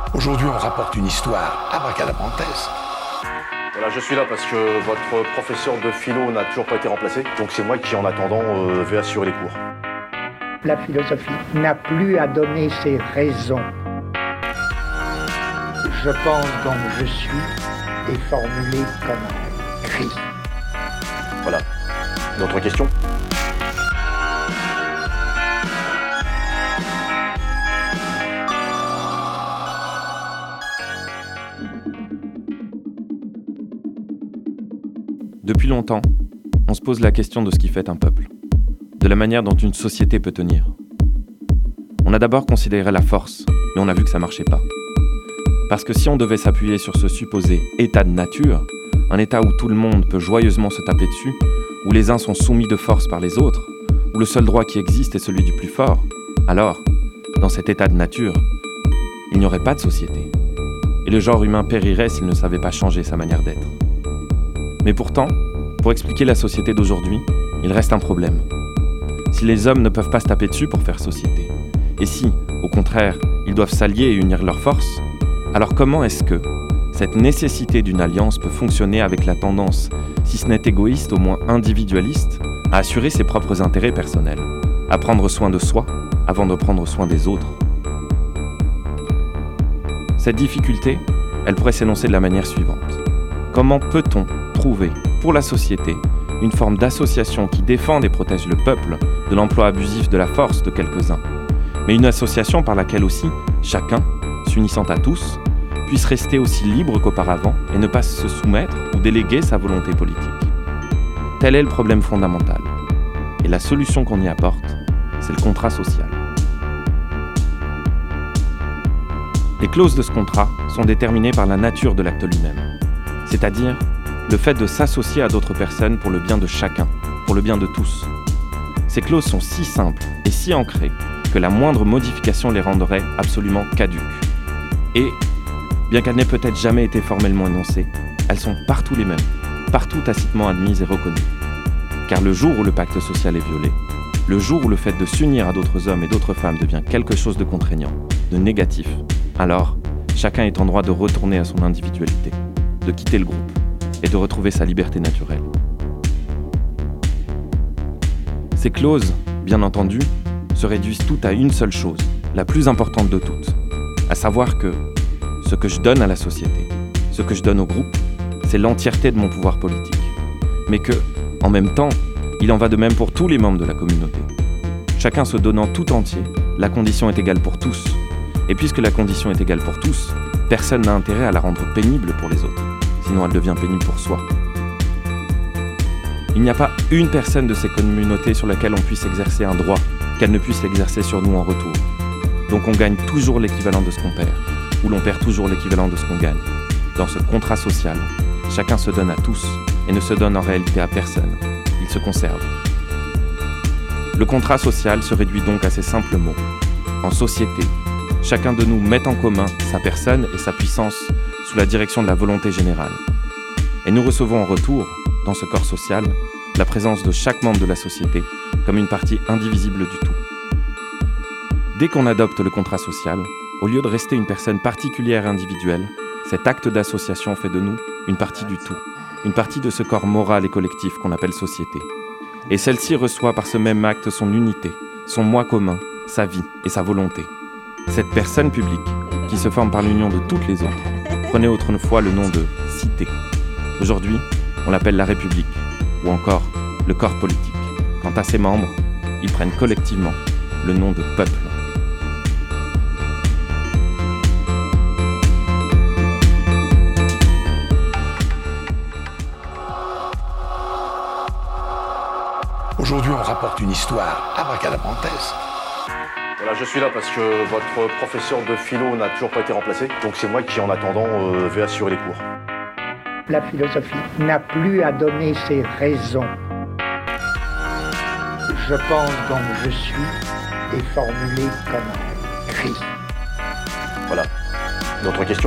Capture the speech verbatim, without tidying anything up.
Aujourd'hui, on rapporte une histoire abracadabrantesque. Voilà, je suis là parce que votre professeur de philo n'a toujours pas été remplacé. Donc c'est moi qui, en attendant, euh, vais assurer les cours. La philosophie n'a plus à donner ses raisons. Je pense donc je suis est formulé comme un cri. Voilà. D'autres questions ? Depuis longtemps, on se pose la question de ce qui fait un peuple, de la manière dont une société peut tenir. On a d'abord considéré la force, mais on a vu que ça marchait pas. Parce que si on devait s'appuyer sur ce supposé état de nature, un état où tout le monde peut joyeusement se taper dessus, où les uns sont soumis de force par les autres, où le seul droit qui existe est celui du plus fort, alors, dans cet état de nature, il n'y aurait pas de société. Et le genre humain périrait s'il ne savait pas changer sa manière d'être. Mais pourtant, pour expliquer la société d'aujourd'hui, il reste un problème. Si les hommes ne peuvent pas se taper dessus pour faire société, et si, au contraire, ils doivent s'allier et unir leurs forces, alors comment est-ce que cette nécessité d'une alliance peut fonctionner avec la tendance, si ce n'est égoïste, au moins individualiste, à assurer ses propres intérêts personnels, à prendre soin de soi avant de prendre soin des autres ? Cette difficulté, elle pourrait s'énoncer de la manière suivante. Comment peut-on trouver, pour la société, une forme d'association qui défende et protège le peuple de l'emploi abusif de la force de quelques-uns, mais une association par laquelle aussi chacun, s'unissant à tous, puisse rester aussi libre qu'auparavant et ne pas se soumettre ou déléguer sa volonté politique. Tel est le problème fondamental. Et la solution qu'on y apporte, c'est le contrat social. Les clauses de ce contrat sont déterminées par la nature de l'acte lui-même, c'est-à-dire le fait de s'associer à d'autres personnes pour le bien de chacun, pour le bien de tous. Ces clauses sont si simples et si ancrées que la moindre modification les rendrait absolument caduques. Et, bien qu'elles n'aient peut-être jamais été formellement énoncées, elles sont partout les mêmes, partout tacitement admises et reconnues. Car le jour où le pacte social est violé, le jour où le fait de s'unir à d'autres hommes et d'autres femmes devient quelque chose de contraignant, de négatif, alors chacun est en droit de retourner à son individualité, de quitter le groupe et de retrouver sa liberté naturelle. Ces clauses, bien entendu, se réduisent toutes à une seule chose, la plus importante de toutes, à savoir que ce que je donne à la société, ce que je donne au groupe, c'est l'entièreté de mon pouvoir politique. Mais que, en même temps, il en va de même pour tous les membres de la communauté. Chacun se donnant tout entier, la condition est égale pour tous. Et puisque la condition est égale pour tous, personne n'a intérêt à la rendre pénible pour les autres. Sinon elle devient pénible pour soi. Il n'y a pas une personne de ces communautés sur laquelle on puisse exercer un droit qu'elle ne puisse l'exercer sur nous en retour. Donc on gagne toujours l'équivalent de ce qu'on perd, ou l'on perd toujours l'équivalent de ce qu'on gagne. Dans ce contrat social, chacun se donne à tous et ne se donne en réalité à personne. Il se conserve. Le contrat social se réduit donc à ces simples mots. En société, chacun de nous met en commun sa personne et sa puissance sous la direction de la volonté générale. Et nous recevons en retour, dans ce corps social, la présence de chaque membre de la société comme une partie indivisible du tout. Dès qu'on adopte le contrat social, au lieu de rester une personne particulière et individuelle, cet acte d'association fait de nous une partie du tout, une partie de ce corps moral et collectif qu'on appelle société. Et celle-ci reçoit par ce même acte son unité, son moi commun, sa vie et sa volonté. Cette personne publique, qui se forme par l'union de toutes les autres, prenait autrefois le nom de cité. Aujourd'hui, on l'appelle la République, ou encore le corps politique. Quant à ses membres, ils prennent collectivement le nom de peuple. Aujourd'hui, on rapporte une histoire abracadabrantesque. Voilà, je suis là parce que votre professeur de philo n'a toujours pas été remplacé. Donc c'est moi qui, en attendant, euh, vais assurer les cours. La philosophie n'a plus à donner ses raisons. Je pense donc je suis est formulé comme un cri. Voilà. D'autres questions ?